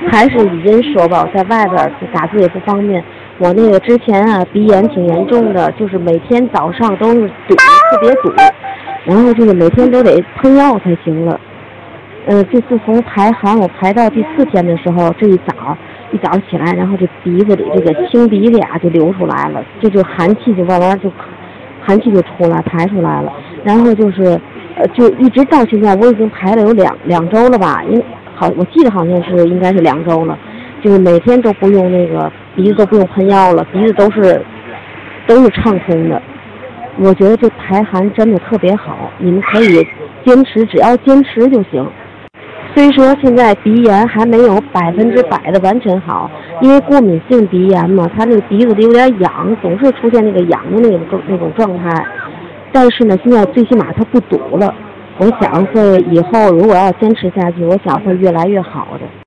还是语音说吧，我在外边打字也不方便。我那个之前啊鼻炎挺严重的，就是每天早上都是堵，特别堵，然后就是每天都得喷药才行了。这次从排寒我排到第4天的时候，这一早起来，然后这鼻子里这个清鼻俩就流出来了，这就寒气就慢慢就寒气就排出来了，然后就是就一直到现在，我已经排了有两周了吧，我记得好像是应该是2周了，就是每天都不用那个鼻子都不用喷药了，鼻子都是畅通的。我觉得这排寒真的特别好，你们可以坚持，只要坚持就行。虽说现在鼻炎还没有100%的完全好，因为过敏性鼻炎嘛，它这个鼻子里有点痒，总是出现那个痒的那种状态。但是呢，现在最起码它不堵了。我想会以后如果要坚持下去，我想会越来越好的。